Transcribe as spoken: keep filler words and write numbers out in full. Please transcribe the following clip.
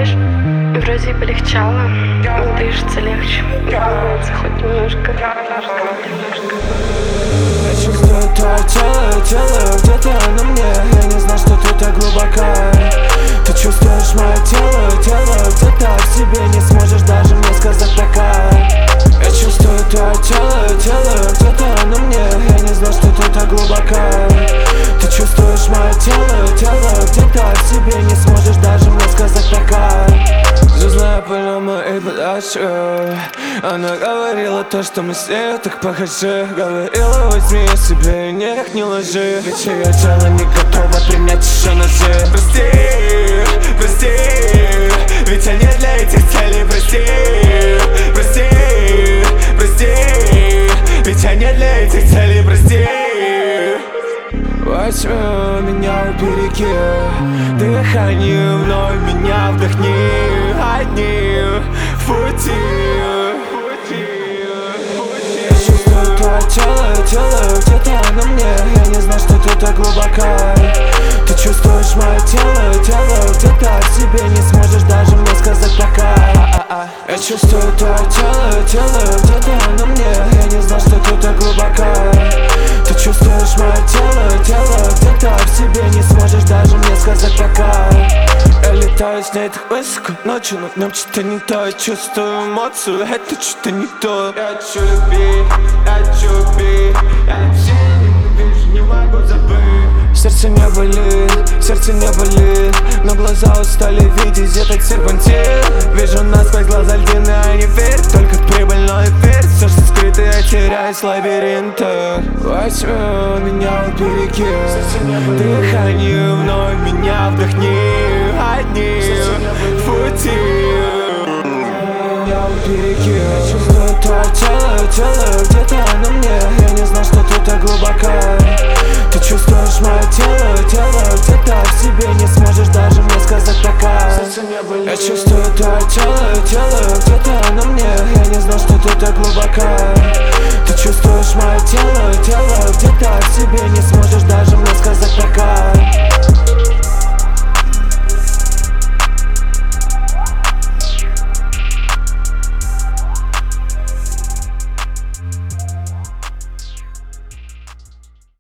знаешь, вроде полегчало, дышится легче, нравится хоть немножко, немножко. Я чувствую твое тело, тело где-то на мне. Я не знал, что ты так глубока. Ты чувствуешь мое тело, тело где-то в себе. Не сможешь даже мне сказать пока. Я чувствую твое тело, тело где-то на мне. Я не знал, что ты так глубока. Ты чувствуешь мое тело, тело где-то в себе. Не сможешь даже мне сказать пока. Знаю по-любому и подачу. Она говорила то, что мы с ней так похожи. Говорила, возьми я себе, никак не ложи. Ведь ее тело не готово принять еще ножи. Прости, прости, ведь я не для этих целей. Прости, прости, прости, ведь я не для этих целей. Прости. Возьми меня, убереги дыхание, вновь меня вдохни. Одни в пути. Я чувствую твое тело, тело где-то на мне. Я не знал, что ты так глубока. Ты чувствуешь мое тело, тело где-то в себе. Не сможешь даже мне сказать пока. Я чувствую твое тело, тело где-то на мне. Я не знал, что ты так глубока. Ты чувствуешь мое тело, тело где-то в себе. Не сможешь даже мне сказать пока. Я летаю с ней так высоко, ночью, но днем что-то не то. Я чувствую эмоцию, это что-то не то. Я хочу любви, я хочу любви. Я вообще не вижу, не могу забыть. Сердце не болит, сердце не болит, но глаза устали видеть этот серпантин. Вижу насквозь глаза льдины, а не верь только в прибыльной эфир. Все, что скрыто, я теряюсь в лабиринтах. Возьми меня, убереги дыхание.